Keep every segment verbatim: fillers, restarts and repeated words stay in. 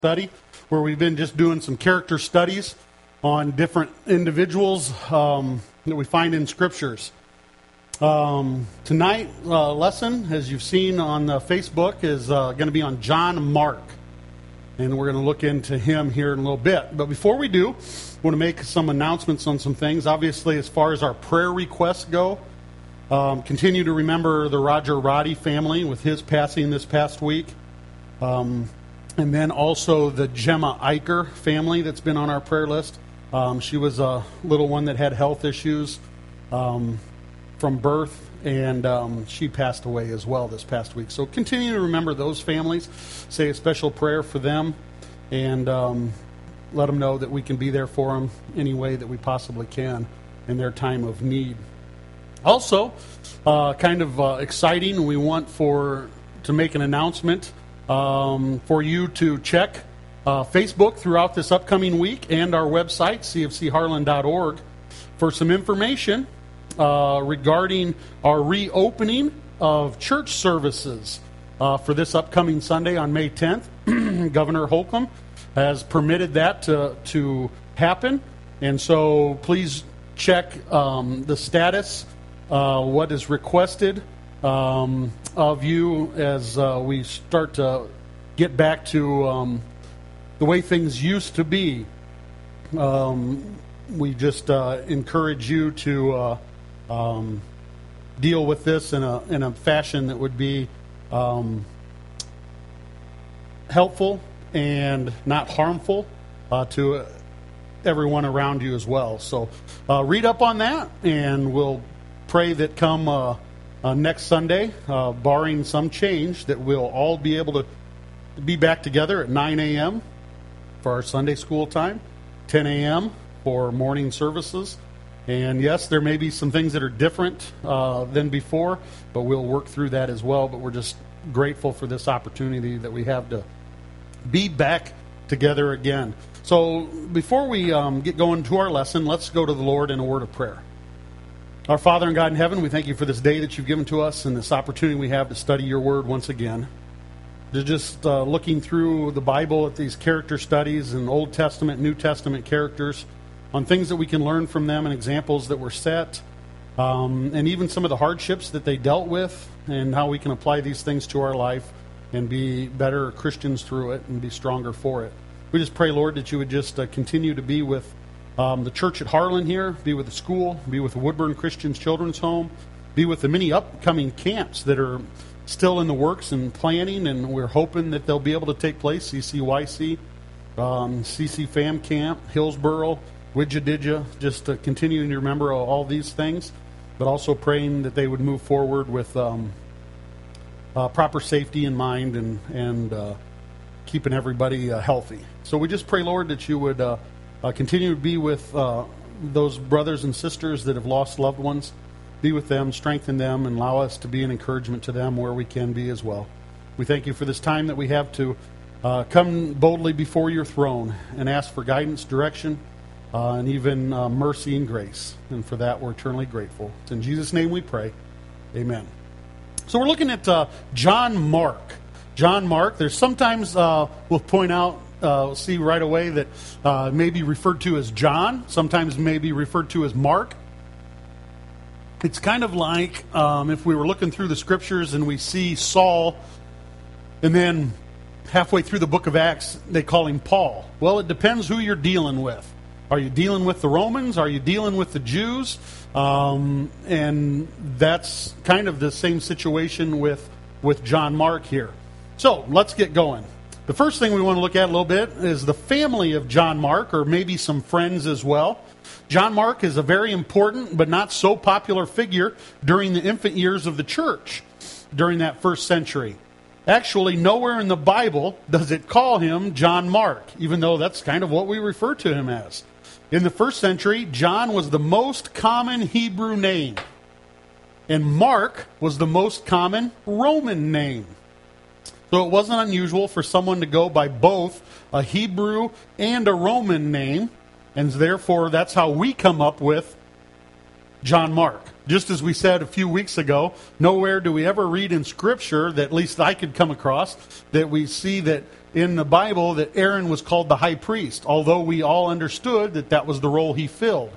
study where we've been just doing some character studies on different individuals um, that we find in scriptures. Um, tonight uh, lesson, as you've seen on uh, Facebook, is uh, going to be on John Mark, and we're going to look into him here in a little bit. But before we do, I want to make some announcements on some things. Obviously, as far as our prayer requests go, um, continue to remember the Roger Roddy family with his passing this past week. Um, And then also the Gemma Eicher family that's been on our prayer list. Um, she was a little one that had health issues um, from birth, and um, she passed away as well this past week. So continue to remember those families. Say a special prayer for them, and um, let them know that we can be there for them any way that we possibly can in their time of need. Also, uh, kind of uh, exciting, we want for to make an announcement Um, for you to check uh, Facebook throughout this upcoming week and our website, c f c harlan dot org, for some information uh, regarding our reopening of church services uh, for this upcoming Sunday on May tenth. Governor Holcomb has permitted that to, to happen, and so please check um, the status, uh, what is requested Um, of you as uh, we start to get back to um, the way things used to be. Um, we just uh, encourage you to uh, um, deal with this in a in a fashion that would be um, helpful and not harmful uh, to everyone around you as well. So uh, read up on that, and we'll pray that come Uh, Uh, next Sunday, uh, barring some change, that we'll all be able to be back together at nine a.m. for our Sunday school time, ten a.m. for morning services. And yes, there may be some things that are different uh, than before, but we'll work through that as well. But we're just grateful for this opportunity that we have to be back together again. So before we um, get going to our lesson, let's go to the Lord in a word of prayer. Our Father and God in heaven, we thank you for this day that you've given to us and this opportunity we have to study your word once again. To just uh, looking through the Bible at these character studies and Old Testament, New Testament characters on things that we can learn from them and examples that were set, um, and even some of the hardships that they dealt with and how we can apply these things to our life and be better Christians through it and be stronger for it. We just pray, Lord, that you would just uh, continue to be with Um, the church at Harlan here, be with the school, be with the Woodburn Christian Children's Home, be with the many upcoming camps that are still in the works and planning, and we're hoping that they'll be able to take place. C C Y C, um, C C Fam Camp, Hillsboro, Widjadidja, just uh, continuing to remember all, all these things, but also praying that they would move forward with um, uh, proper safety in mind and, and uh, keeping everybody uh, healthy. So we just pray, Lord, that you would Uh, Uh, continue to be with uh, those brothers and sisters that have lost loved ones. Be with them, strengthen them, and allow us to be an encouragement to them where we can be as well. We thank you for this time that we have to uh, come boldly before your throne and ask for guidance, direction, uh, and even uh, mercy and grace. And for that, we're eternally grateful. It's in Jesus' name we pray. Amen. So we're looking at uh, John Mark. John Mark. There's sometimes uh, we'll point out Uh, see right away that uh, may be referred to as John, sometimes may be referred to as Mark. It's kind of like um, if we were looking through the scriptures and we see Saul, and then halfway through the book of Acts, they call him Paul. Well, it depends who you're dealing with. Are you dealing with the Romans? Are you dealing with the Jews? Um, and that's kind of the same situation with, with John Mark here. So, let's get going. The first thing we want to look at a little bit is the family of John Mark, or maybe some friends as well. John Mark is a very important but not so popular figure during the infant years of the church, during that first century. Actually, nowhere in the Bible does it call him John Mark, even though that's kind of what we refer to him as. In the first century, John was the most common Hebrew name, and Mark was the most common Roman name. So it wasn't unusual for someone to go by both a Hebrew and a Roman name, and therefore that's how we come up with John Mark. Just as we said a few weeks ago, nowhere do we ever read in Scripture, that at least I could come across, that we see that in the Bible that Aaron was called the high priest, although we all understood that that was the role he filled.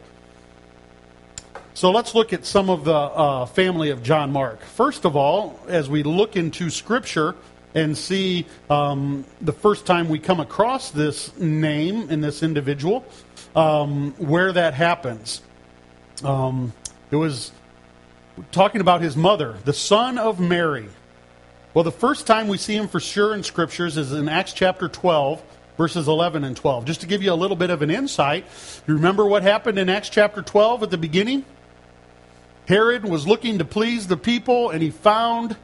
So let's look at some of the uh, family of John Mark. First of all, as we look into Scripture and see um, the first time we come across this name in this individual, um, where that happens. Um, it was talking about his mother, the son of Mary. Well, the first time we see him for sure in Scriptures is in Acts chapter twelve, verses eleven and twelve. Just to give you a little bit of an insight, you remember what happened in Acts chapter twelve at the beginning? Herod was looking to please the people, and he found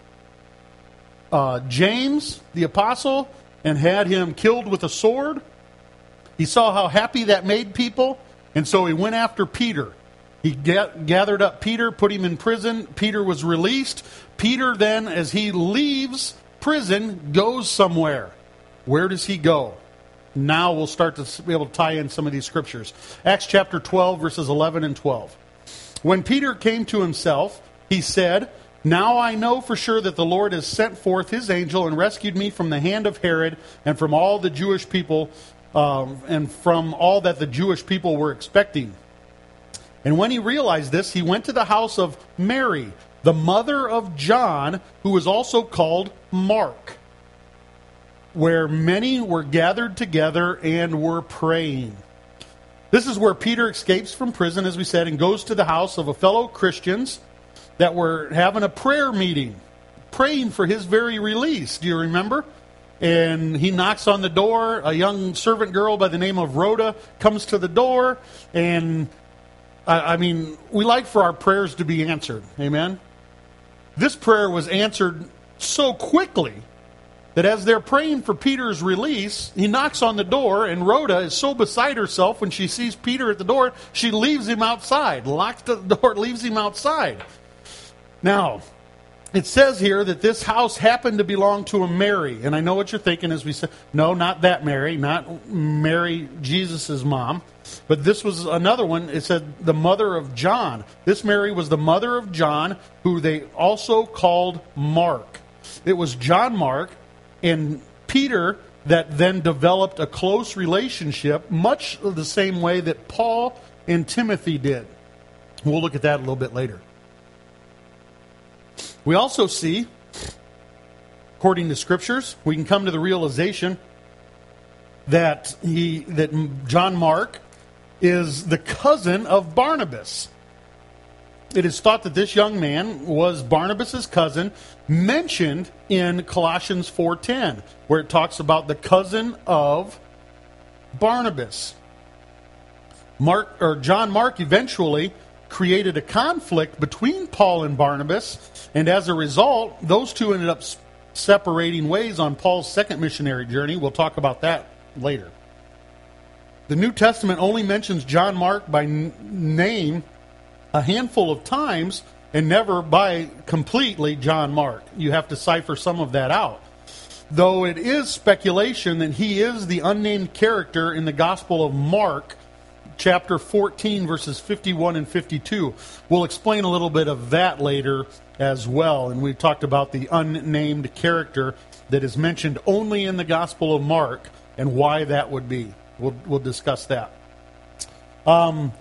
uh, James, the apostle, and had him killed with a sword. He saw how happy that made people, and so he went after Peter. He get, gathered up Peter, put him in prison. Peter was released. Peter then, as he leaves prison, goes somewhere. Where does he go? Now we'll start to be able to tie in some of these scriptures. Acts chapter twelve, verses eleven and twelve. When Peter came to himself, he said, "Now I know for sure that the Lord has sent forth his angel and rescued me from the hand of Herod and from all the Jewish people, um, and from all that the Jewish people were expecting." And when he realized this, he went to the house of Mary, the mother of John, who was also called Mark, where many were gathered together and were praying. This is where Peter escapes from prison, as we said, and goes to the house of a fellow Christians that were having a prayer meeting, praying for his very release. Do you remember? And he knocks on the door. A young servant girl by the name of Rhoda comes to the door, and I mean, we like for our prayers to be answered. Amen? This prayer was answered so quickly that as they're praying for Peter's release, he knocks on the door, and Rhoda is so beside herself when she sees Peter at the door, she leaves him outside, locks the door, leaves him outside. Now, it says here that this house happened to belong to a Mary, and I know what you're thinking as we say, no, not that Mary, not Mary, Jesus' mom. But this was another one. It said the mother of John. This Mary was the mother of John, who they also called Mark. It was John Mark and Peter that then developed a close relationship, much the same way that Paul and Timothy did. We'll look at that a little bit later. We also see, according to Scriptures, we can come to the realization that he that John Mark is the cousin of Barnabas. It is thought that this young man was Barnabas' cousin, mentioned in Colossians four ten, where it talks about the cousin of Barnabas. Mark or John Mark eventually created a conflict between Paul and Barnabas, and as a result, those two ended up separating ways on Paul's second missionary journey. We'll talk about that later. The New Testament only mentions John Mark by n- name a handful of times, and never by completely John Mark. You have to cipher some of that out. Though it is speculation that he is the unnamed character in the Gospel of Mark, chapter fourteen, verses fifty-one and fifty-two. We'll explain a little bit of that later as well. And we talked about the unnamed character that is mentioned only in the Gospel of Mark and why that would be. We'll, we'll discuss that. Um,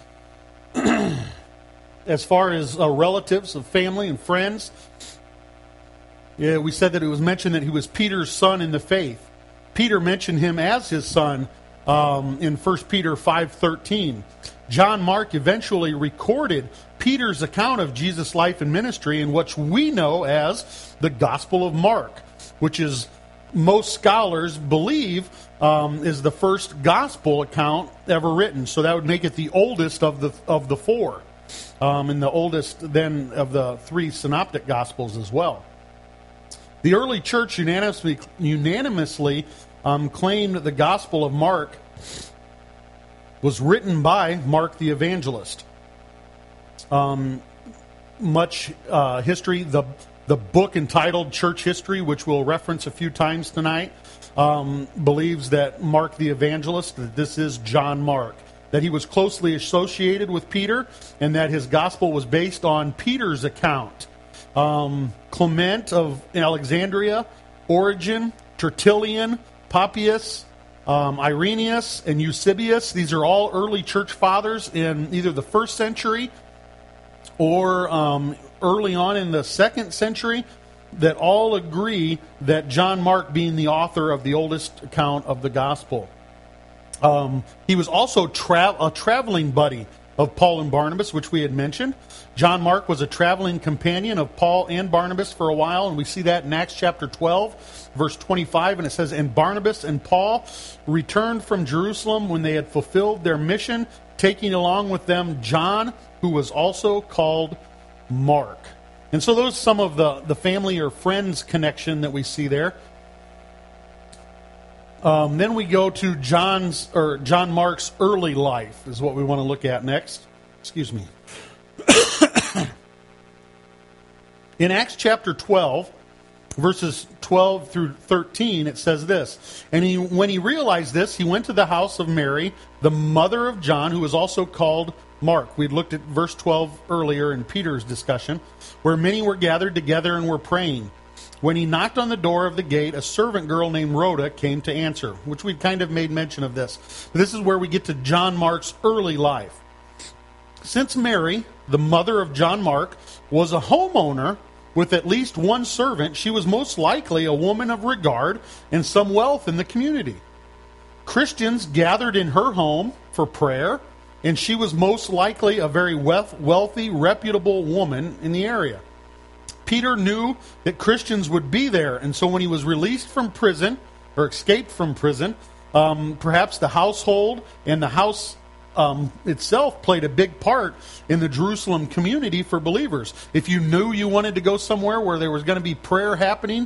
as far as uh, relatives of family and friends, yeah, we said that it was mentioned that he was Peter's son in the faith. Peter mentioned him as his son um, in First Peter five thirteen. John Mark eventually recorded Peter's account of Jesus' life and ministry in what we know as the Gospel of Mark, which is, most scholars believe, um, is the first gospel account ever written. So that would make it the oldest of the of the four, um, and the oldest then of the three synoptic gospels as well. The early church unanimously, unanimously um, claimed that the Gospel of Mark was written by Mark the Evangelist. Um, much uh, history, the the book entitled Church History, which we'll reference a few times tonight, um, believes that Mark the Evangelist, that this is John Mark, that he was closely associated with Peter, and that his gospel was based on Peter's account. Um, Clement of Alexandria, Origen, Tertullian, Papias, um, Irenaeus, and Eusebius. These are all early church fathers in either the first century or um, early on in the second century that all agree that John Mark being the author of the oldest account of the gospel. Um, he was also tra- a traveling buddy of Paul and Barnabas, which we had mentioned. John Mark was a traveling companion of Paul and Barnabas for a while, and we see that in Acts chapter twelve, verse twenty-five, and it says, "And Barnabas and Paul returned from Jerusalem when they had fulfilled their mission, taking along with them John, who was also called Mark." And so those are some of the, the family or friends connection that we see there. Um, then we go to John's or John Mark's early life is what we want to look at next. Excuse me. In Acts chapter twelve, verses twelve through thirteen, it says this: "And he, when he realized this, he went to the house of Mary, the mother of John, who was also called Mark." We looked at verse twelve earlier in Peter's discussion, where many were gathered together and were praying. When he knocked on the door of the gate, a servant girl named Rhoda came to answer, which we'd kind of made mention of this. This is where we get to John Mark's early life. Since Mary, the mother of John Mark, was a homeowner with at least one servant, she was most likely a woman of regard and some wealth in the community. Christians gathered in her home for prayer, and she was most likely a very wealthy, reputable woman in the area. Peter knew that Christians would be there, and so when he was released from prison, or escaped from prison, um, perhaps the household and the house um, itself played a big part in the Jerusalem community for believers. If you knew you wanted to go somewhere where there was going to be prayer happening,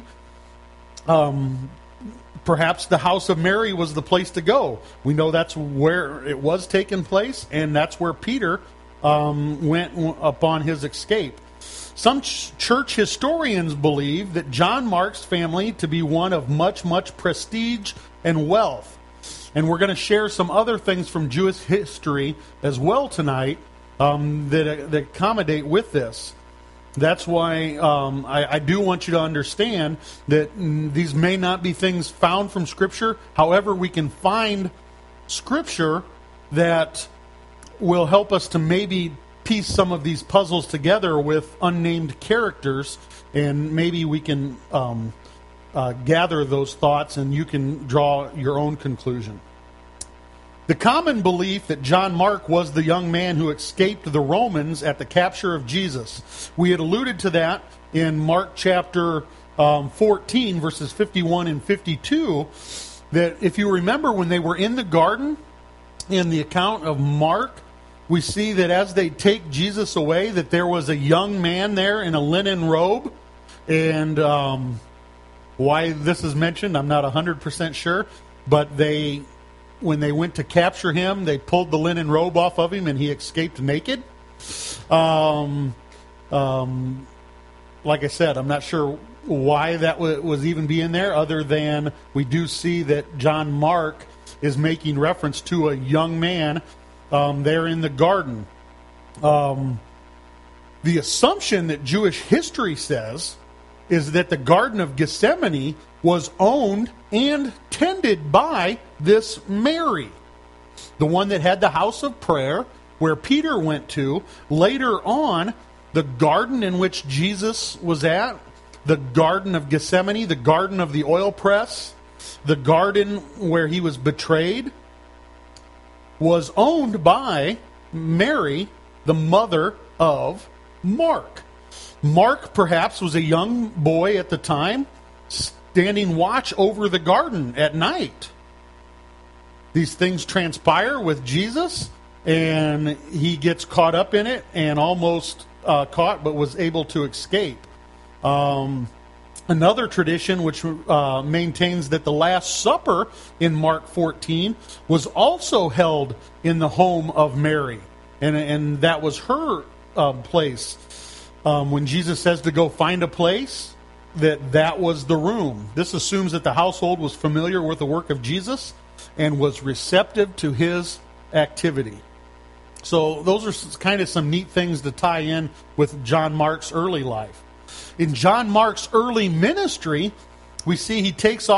um, perhaps the house of Mary was the place to go. We know that's where it was taking place, and that's where Peter um, went upon his escape. Some ch- church historians believe that John Mark's family to be one of much, much prestige and wealth. And we're going to share some other things from Jewish history as well tonight um, that, that accommodate with this. That's why um, I, I do want you to understand that mm, these may not be things found from Scripture. However, we can find Scripture that will help us to maybe piece some of these puzzles together with unnamed characters, and maybe we can um, uh, gather those thoughts and you can draw your own conclusion. The common belief that John Mark was the young man who escaped the Romans at the capture of Jesus. We had alluded to that in Mark chapter um, fourteen, verses fifty-one and fifty-two, that if you remember when they were in the garden, in the account of Mark, we see that as they take Jesus away, that there was a young man there in a linen robe. And um, why this is mentioned, I'm not one hundred percent sure. But they, when they went to capture him, they pulled the linen robe off of him and he escaped naked. Um, um, like I said, I'm not sure why that w- was even being there, other than we do see that John Mark is making reference to a young man Um, there in the garden. Um, the assumption that Jewish history says is that the Garden of Gethsemane was owned and tended by this Mary, the one that had the house of prayer where Peter went to. Later on, the garden in which Jesus was at, the Garden of Gethsemane, the Garden of the oil press, the garden where he was betrayed, was owned by Mary, the mother of Mark. Mark perhaps was a young boy at the time, standing watch over the garden at night. These things transpire with Jesus, and he gets caught up in it and almost uh, caught, but was able to escape. Um, Another tradition which uh, maintains that the Last Supper in Mark fourteen was also held in the home of Mary. And, and that was her uh, place. Um, when Jesus says to go find a place, that that was the room. This assumes that the household was familiar with the work of Jesus and was receptive to his activity. So those are kind of some neat things to tie in with John Mark's early life. In John Mark's early ministry, we see he takes off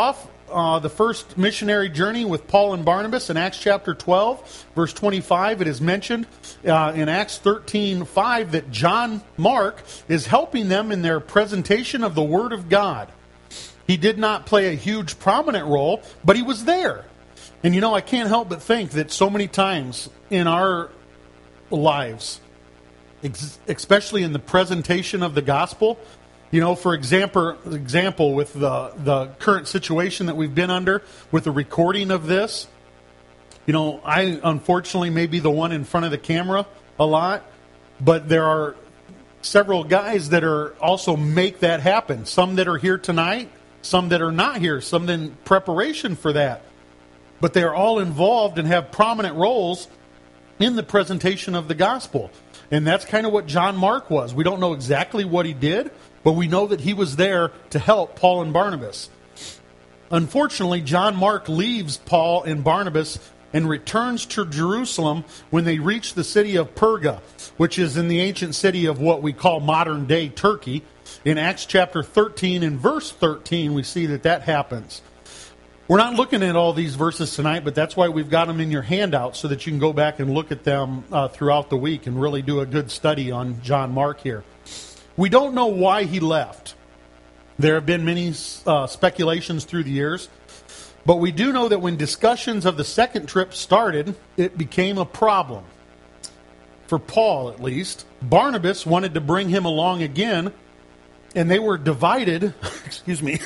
uh, the first missionary journey with Paul and Barnabas in Acts chapter twelve, verse twenty-five, it is mentioned uh, in Acts thirteen five that John Mark is helping them in their presentation of the Word of God. He did not play a huge prominent role, but he was there. And you know, I can't help but think that so many times in our lives, ex- especially in the presentation of the gospel, you know, for example, example with the, the current situation that we've been under with the recording of this, you know, I unfortunately may be the one in front of the camera a lot, but there are several guys that are also make that happen. Some that are here tonight, some that are not here, some in preparation for that. But they are all involved and have prominent roles in the presentation of the gospel. And that's kind of what John Mark was. We don't know exactly what he did, but we know that he was there to help Paul and Barnabas. Unfortunately, John Mark leaves Paul and Barnabas and returns to Jerusalem when they reach the city of Perga, which is in the ancient city of what we call modern-day Turkey. In Acts chapter thirteen and verse thirteen, we see that that happens. We're not looking at all these verses tonight, but that's why we've got them in your handout so that you can go back and look at them uh, throughout the week and really do a good study on John Mark here. We don't know why he left. There have been many uh, speculations through the years, but we do know that when discussions of the second trip started, it became a problem. For Paul, at least. Barnabas wanted to bring him along again, and they were divided, excuse me,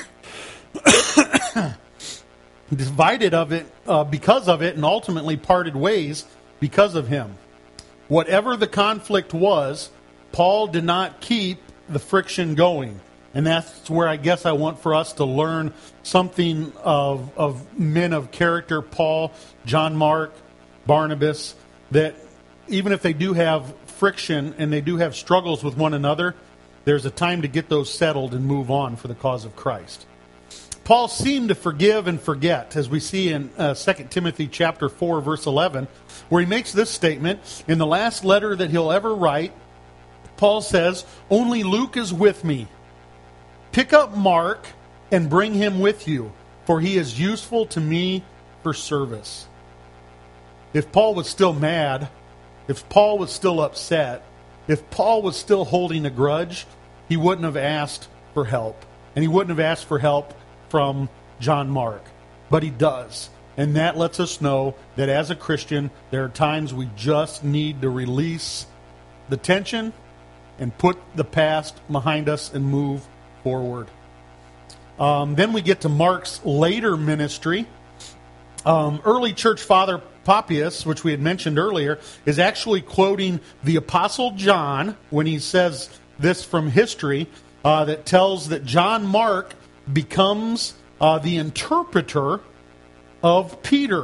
divided of it uh, because of it, and ultimately parted ways because of him. Whatever the conflict was, Paul did not keep the friction going. And that's where I guess I want for us to learn something of, of men of character, Paul, John Mark, Barnabas, that even if they do have friction and they do have struggles with one another, there's a time to get those settled and move on for the cause of Christ. Paul seemed to forgive and forget, as we see in uh, Second Timothy chapter four, verse eleven, where he makes this statement. In the last letter that he'll ever write, Paul says, "Only Luke is with me. Pick up Mark and bring him with you, for he is useful to me for service." If Paul was still mad, if Paul was still upset, if Paul was still holding a grudge, he wouldn't have asked for help. And he wouldn't have asked for help from John Mark. But he does. And that lets us know that as a Christian, there are times we just need to release the tension and put the past behind us and move forward. Um, then we get to Mark's later ministry. Um, early church father Papias, which we had mentioned earlier, is actually quoting the Apostle John when he says this from history uh, that tells that John Mark becomes uh, the interpreter of Peter.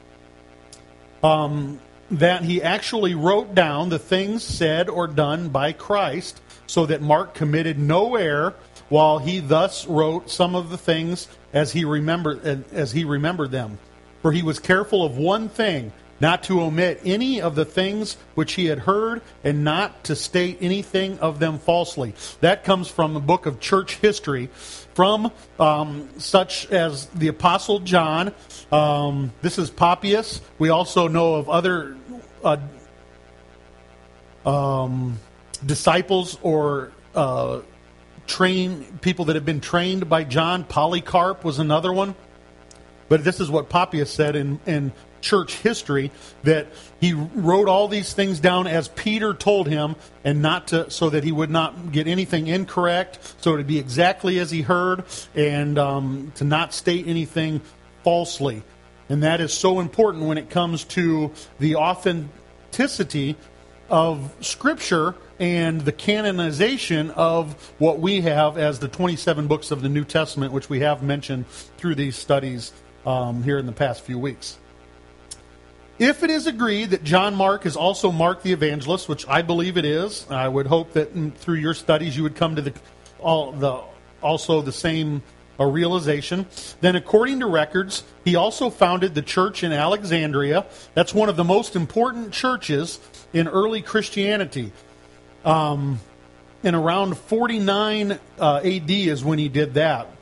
Um, that he actually wrote down the things said or done by Christ so that Mark committed no error, while he thus wrote some of the things as he remembered as he remembered them. For he was careful of one thing, not to omit any of the things which he had heard, and not to state anything of them falsely. That comes from the book of church history, from um, such as the Apostle John. Um, this is Papias. We also know of other uh, um, disciples or uh, train people that have been trained by John. Polycarp was another one. But this is what Papias said in, in church history, that he wrote all these things down as Peter told him, and not to so that he would not get anything incorrect, so it would be exactly as he heard, and um, to not state anything falsely. And that is so important when it comes to the authenticity of Scripture and the canonization of what we have as the twenty-seven books of the New Testament, which we have mentioned through these studies um, here in the past few weeks. If it is agreed that John Mark is also Mark the Evangelist, which I believe it is, I would hope that in, through your studies you would come to the, all, the also the same uh, realization. Then according to records, he also founded the church in Alexandria. That's one of the most important churches in early Christianity. Um, in around forty-nine uh, A D is when he did that.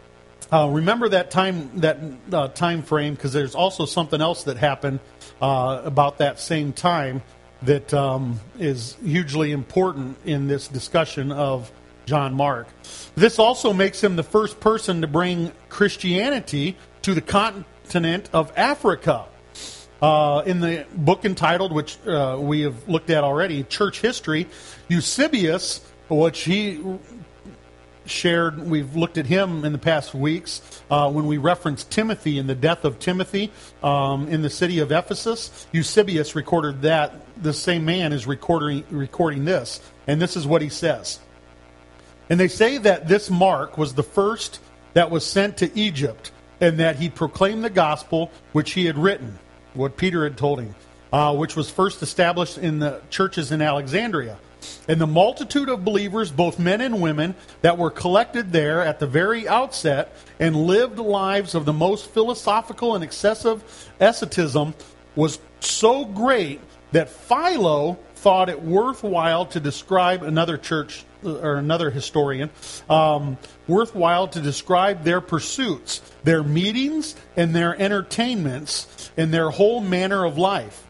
Uh, remember that time that uh, time frame, because there's also something else that happened uh, about that same time that um, is hugely important in this discussion of John Mark. This also makes him the first person to bring Christianity to the continent of Africa. Uh, in the book entitled, which uh, we have looked at already, Church History, Eusebius, which he shared, we've looked at him in the past weeks uh, when we referenced Timothy and the death of Timothy um, in the city of Ephesus. Eusebius recorded that. The same man is recording recording this, and this is what he says. And they say that this Mark was the first that was sent to Egypt, and that he proclaimed the gospel which he had written, what Peter had told him, uh, which was first established in the churches in Alexandria. And the multitude of believers, both men and women, that were collected there at the very outset and lived lives of the most philosophical and excessive asceticism was so great that Philo thought it worthwhile to describe another church or another historian, um, worthwhile to describe their pursuits, their meetings, and their entertainments, and their whole manner of life.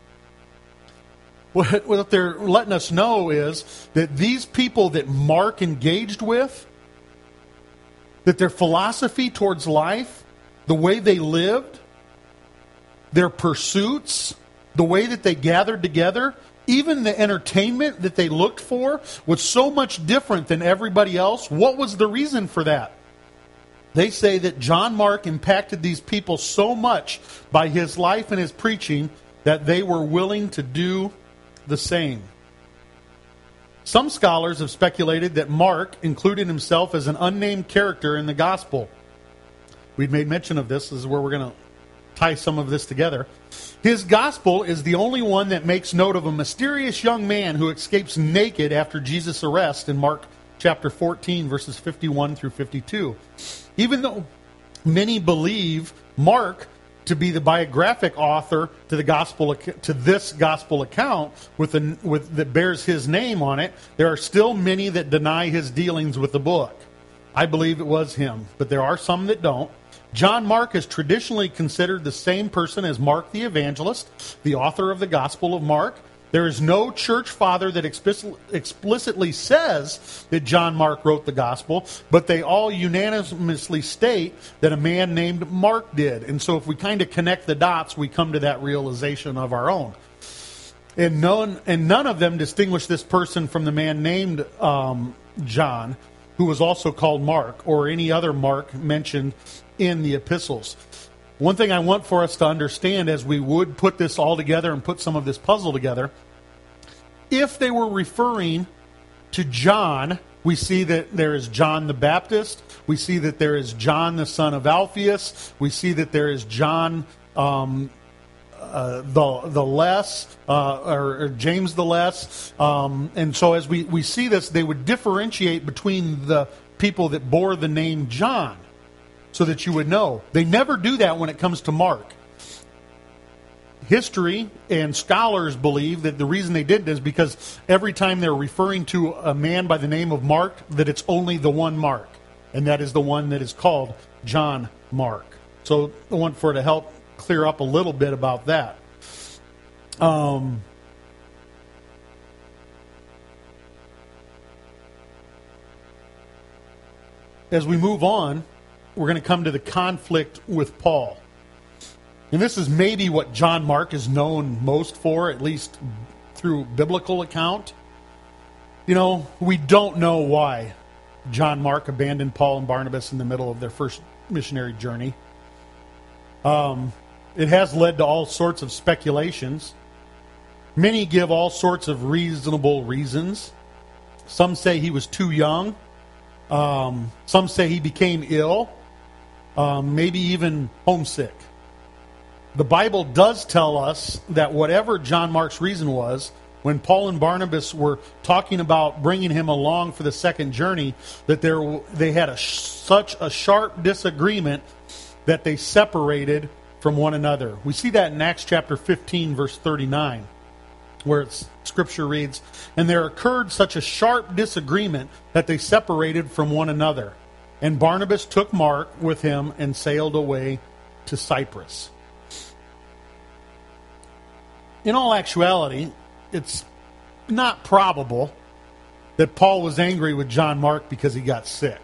What, what they're letting us know is that these people that Mark engaged with, that their philosophy towards life, the way they lived, their pursuits, the way that they gathered together, even the entertainment that they looked for was so much different than everybody else. What was the reason for that? They say that John Mark impacted these people so much by his life and his preaching that they were willing to do the same. Some scholars have speculated that Mark included himself as an unnamed character in the gospel. We've made mention of this. This is where we're going to tie some of this together. His gospel is the only one that makes note of a mysterious young man who escapes naked after Jesus' arrest in Mark chapter fourteen, verses fifty-one through fifty-two. Even though many believe Mark to be the biographic author to the gospel to this gospel account with a, with that bears his name on it, there are still many that deny his dealings with the book. I believe it was him, but there are some that don't. John Mark is traditionally considered the same person as Mark the evangelist, the author of the Gospel of Mark. There is no church father that explicitly says that John Mark wrote the gospel, but they all unanimously state that a man named Mark did. And so if we kind of connect the dots, we come to that realization of our own. And none, and none of them distinguish this person from the man named um, John, who was also called Mark, or any other Mark mentioned in the epistles. One thing I want for us to understand as we would put this all together and put some of this puzzle together, if they were referring to John, we see that there is John the Baptist, we see that there is John the son of Alphaeus, we see that there is John um, uh, the the Less, uh, or, or James the Less, um, and so as we, we see this, they would differentiate between the people that bore the name John, so that you would know. They never do that when it comes to Mark. History and scholars believe that the reason they did this is because every time they're referring to a man by the name of Mark, that it's only the one Mark, and that is the one that is called John Mark. So I want for it to help clear up a little bit about that. Um, as we move on, we're going to come to the conflict with Paul. And this is maybe what John Mark is known most for, at least through biblical account. You know, we don't know why John Mark abandoned Paul and Barnabas in the middle of their first missionary journey. Um, it has led to all sorts of speculations. Many give all sorts of reasonable reasons. Some say he was too young. Um, some say he became ill. Um, maybe even homesick. The Bible does tell us that whatever John Mark's reason was, when Paul and Barnabas were talking about bringing him along for the second journey, that there they had a, such a sharp disagreement that they separated from one another. We see that in Acts chapter fifteen, verse thirty-nine, where it's, Scripture reads, "And there occurred such a sharp disagreement that they separated from one another." And Barnabas took Mark with him and sailed away to Cyprus. In all actuality, it's not probable that Paul was angry with John Mark because he got sick.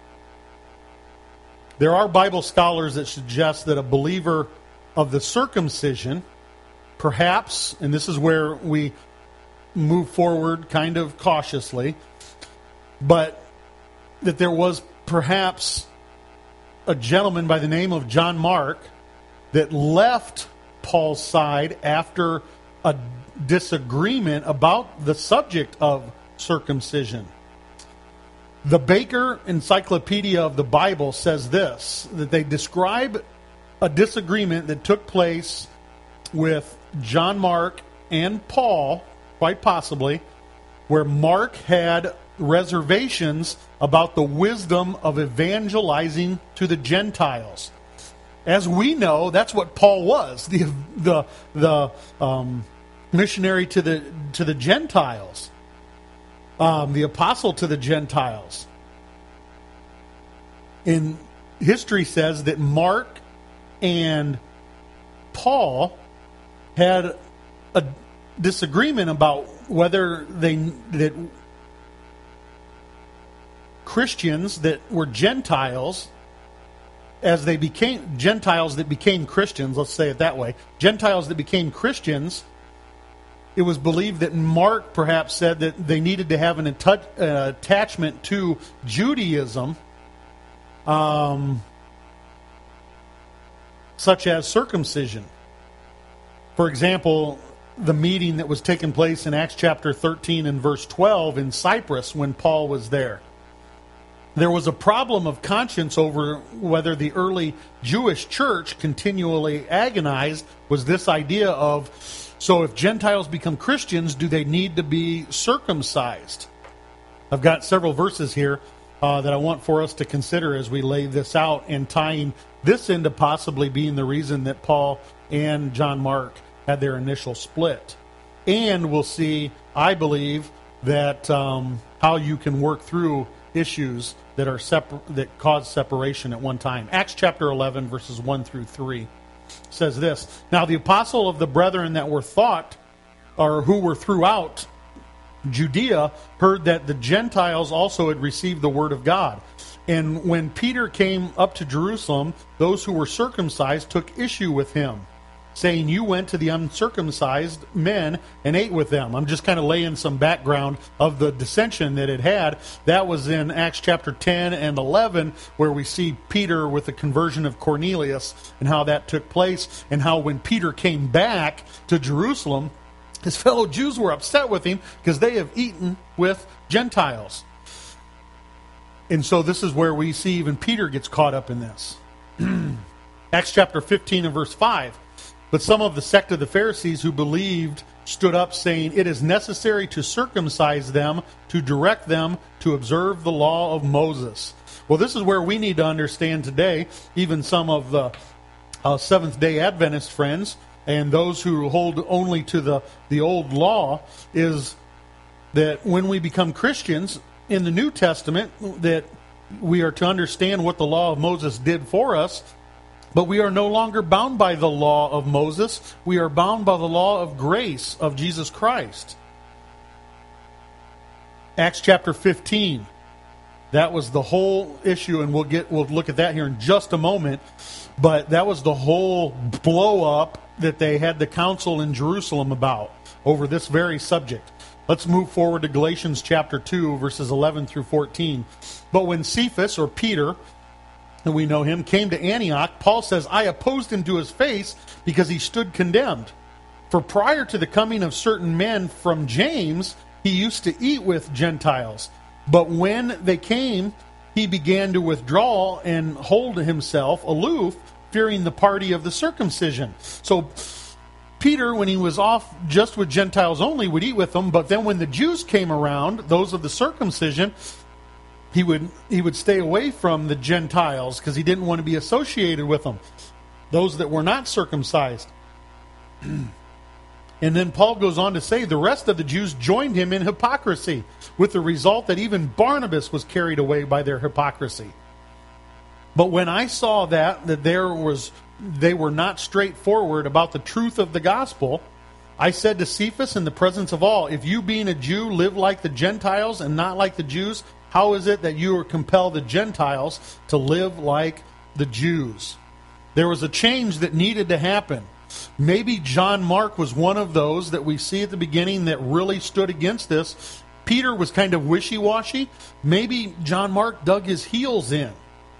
There are Bible scholars that suggest that a believer of the circumcision, perhaps, and this is where we move forward kind of cautiously, but that there was perhaps a gentleman by the name of John Mark that left Paul's side after a disagreement about the subject of circumcision. The Baker Encyclopedia of the Bible says this, that they describe a disagreement that took place with John Mark and Paul, quite possibly, where Mark had reservations about the wisdom of evangelizing to the Gentiles. As we know, that's what Paul was, the the the um, missionary to the to the Gentiles, um, the apostle to the Gentiles. In history says that Mark and Paul had a disagreement about whether they that Christians that were Gentiles, as they became Gentiles that became Christians, let's say it that way, Gentiles that became Christians, it was believed that Mark perhaps said that they needed to have an atta- uh, attachment to Judaism, um, such as circumcision. For example, the meeting that was taking place in Acts chapter thirteen and verse twelve in Cyprus when Paul was there. There was a problem of conscience over whether the early Jewish church continually agonized was this idea of, so if Gentiles become Christians, do they need to be circumcised? I've got several verses here uh, that I want for us to consider as we lay this out, and tying this into possibly being the reason that Paul and John Mark had their initial split. And we'll see, I believe, that um, how you can work through issues that are separ- that cause separation at one time. Acts chapter eleven, verses one through three says this: Now the apostle of the brethren that were thought, or who were throughout Judea, heard that the Gentiles also had received the word of God. And when Peter came up to Jerusalem, those who were circumcised took issue with him, saying, you went to the uncircumcised men and ate with them. I'm just kind of laying some background of the dissension that it had. That was in Acts chapter ten and eleven, where we see Peter with the conversion of Cornelius and how that took place, and how when Peter came back to Jerusalem, his fellow Jews were upset with him because they have eaten with Gentiles. And so this is where we see even Peter gets caught up in this. Acts chapter fifteen and verse five. But some of the sect of the Pharisees who believed stood up, saying, it is necessary to circumcise them, to direct them to observe the law of Moses. Well, this is where we need to understand today, even some of the uh, Seventh-day Adventist friends and those who hold only to the, the old law, is that when we become Christians in the New Testament, that we are to understand what the law of Moses did for us. But we are no longer bound by the law of Moses. We are bound by the law of grace of Jesus Christ. Acts chapter fifteen. That was the whole issue, and we'll get we'll look at that here in just a moment. But that was the whole blow up that they had the council in Jerusalem about over this very subject. Let's move forward to Galatians chapter two, verses eleven through fourteen. But when Cephas, or Peter, and we know him, came to Antioch, Paul says, I opposed him to his face because he stood condemned. For prior to the coming of certain men from James, he used to eat with Gentiles. But when they came, he began to withdraw and hold himself aloof, fearing the party of the circumcision. So Peter, when he was off just with Gentiles only, would eat with them. But then when the Jews came around, those of the circumcision, He would he would stay away from the Gentiles because he didn't want to be associated with them, those that were not circumcised. And then Paul goes on to say the rest of the Jews joined him in hypocrisy, with the result that even Barnabas was carried away by their hypocrisy. But when I saw that, that there was, they were not straightforward about the truth of the gospel, I said to Cephas in the presence of all, if you being a Jew live like the Gentiles and not like the Jews, how is it that you are compel the Gentiles to live like the Jews? There was a change that needed to happen. Maybe John Mark was one of those that we see at the beginning that really stood against this. Peter was kind of wishy-washy. Maybe John Mark dug his heels in.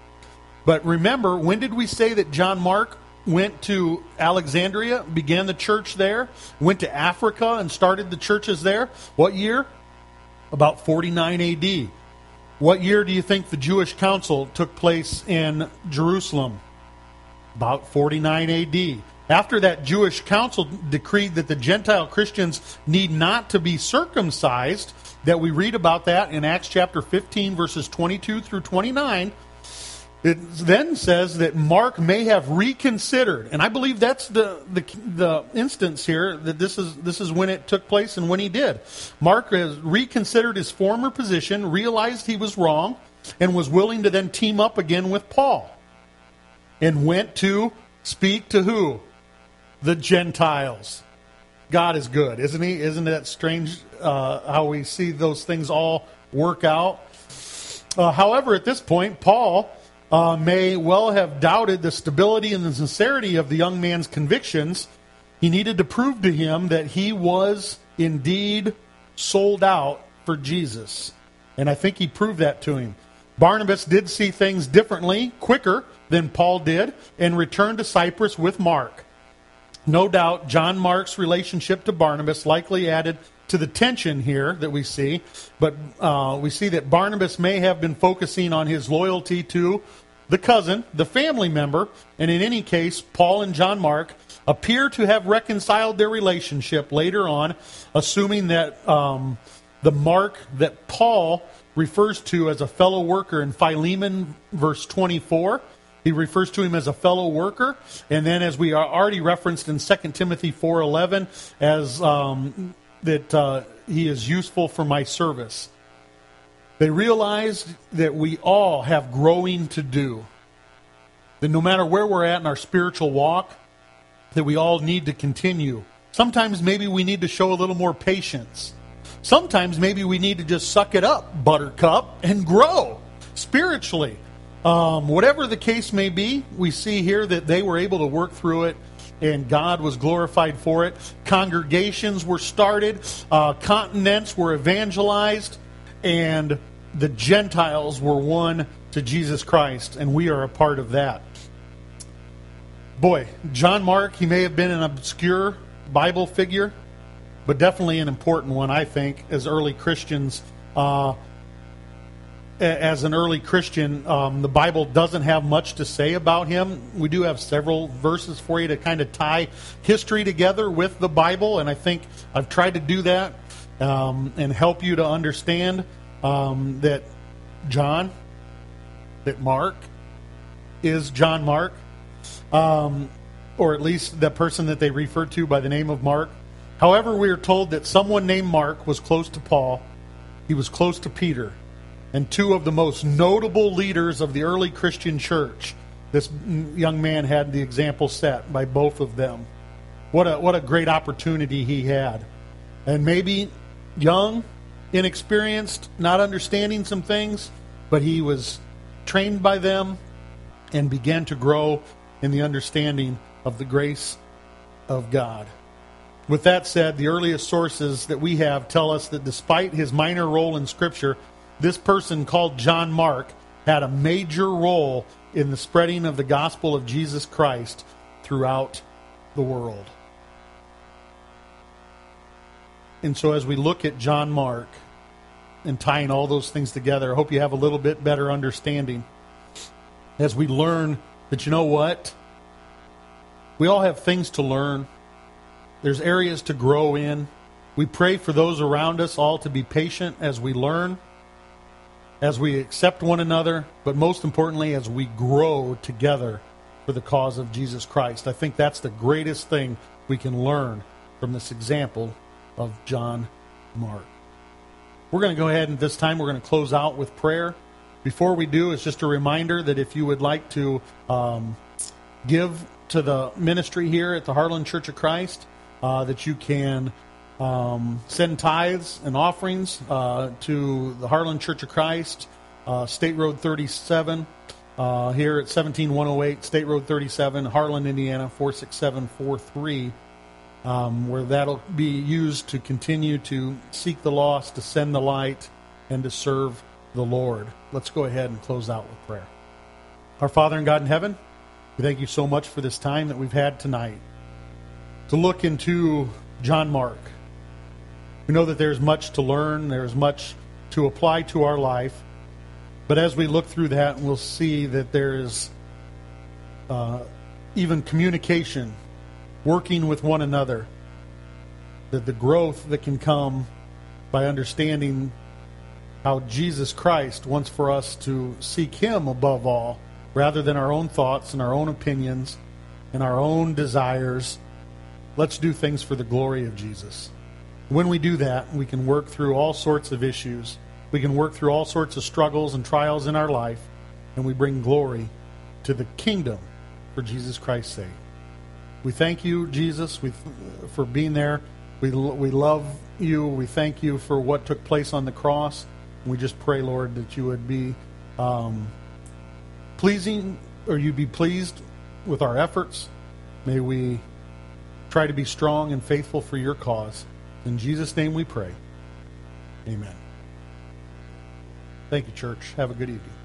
But remember, when did we say that John Mark went to Alexandria, began the church there, went to Africa and started the churches there? What year? About forty-nine A D. What year do you think the Jewish council took place in Jerusalem? About forty-nine A D. After that Jewish council decreed that the Gentile Christians need not to be circumcised, that we read about that in Acts chapter fifteen, verses twenty-two through twenty-nine, it then says that Mark may have reconsidered, and I believe that's the, the the instance here, that this is this is when it took place and when he did. Mark has reconsidered his former position, realized he was wrong, and was willing to then team up again with Paul. And went to speak to who? The Gentiles. God is good, isn't he? Isn't that strange uh, how we see those things all work out? Uh, however, at this point, Paul uh, may well have doubted the stability and the sincerity of the young man's convictions. He needed to prove to him that he was indeed sold out for Jesus. And I think he proved that to him. Barnabas did see things differently, quicker than Paul did, and returned to Cyprus with Mark. No doubt, John Mark's relationship to Barnabas likely added to the tension here that we see, but uh, we see that Barnabas may have been focusing on his loyalty to the cousin, the family member, and in any case, Paul and John Mark appear to have reconciled their relationship later on, assuming that um, the Mark that Paul refers to as a fellow worker in Philemon, verse twenty-four, he refers to him as a fellow worker, and then as we are already referenced in Second Timothy four eleven, as um, that uh, he is useful for my service. They realized that we all have growing to do. That no matter where we're at in our spiritual walk, that we all need to continue. Sometimes maybe we need to show a little more patience. Sometimes maybe we need to just suck it up, buttercup, and grow spiritually. Um, whatever the case may be, we see here that they were able to work through it, and God was glorified for it. Congregations were started, uh, continents were evangelized, and the Gentiles were won to Jesus Christ, and we are a part of that. Boy, John Mark, he may have been an obscure Bible figure, but definitely an important one, I think, as early Christians. Uh, as an early Christian, um, the Bible doesn't have much to say about him. We do have several verses for you to kind of tie history together with the Bible, and I think I've tried to do that um, and help you to understand um, that John, that Mark is John Mark, um, or at least the person that they refer to by the name of Mark. However, we are told that someone named Mark was close to Paul. He was close to Peter, and two of the most notable leaders of the early Christian church. This young man had the example set by both of them. What a what a great opportunity he had. And maybe young, inexperienced, not understanding some things, but he was trained by them and began to grow in the understanding of the grace of God. With that said, the earliest sources that we have tell us that despite his minor role in Scripture, this person called John Mark had a major role in the spreading of the gospel of Jesus Christ throughout the world. And so as we look at John Mark and tying all those things together, I hope you have a little bit better understanding as we learn that, you know what? We all have things to learn. There's areas to grow in. We pray for those around us all to be patient as we learn, as we accept one another, but most importantly, as we grow together for the cause of Jesus Christ. I think that's the greatest thing we can learn from this example of John Mark. We're going to go ahead and this time we're going to close out with prayer. Before we do, it's just a reminder that if you would like to um, give to the ministry here at the Harlan Church of Christ, uh, that you can um, send tithes and offerings uh, to the Harlan Church of Christ, uh, State Road thirty-seven, uh, here at seventeen one oh eight, State Road thirty-seven, Harlan, Indiana, four six seven four three, um, where that'll be used to continue to seek the lost, to send the light, and to serve the Lord. Let's go ahead and close out with prayer. Our Father and God in heaven, we thank you so much for this time that we've had tonight to look into John Mark. We know that there's much to learn, there's much to apply to our life, but as we look through that, we'll see that there is uh, even communication, working with one another, that the growth that can come by understanding how Jesus Christ wants for us to seek Him above all, rather than our own thoughts and our own opinions and our own desires. Let's do things for the glory of Jesus. When we do that, we can work through all sorts of issues. We can work through all sorts of struggles and trials in our life, and we bring glory to the kingdom for Jesus Christ's sake. We thank you, Jesus, we, for being there. We, we love you. We thank you for what took place on the cross. We just pray, Lord, that you would be um, pleasing, or you be pleased with our efforts. May we try to be strong and faithful for your cause. In Jesus' name we pray. Amen. Thank you, church. Have a good evening.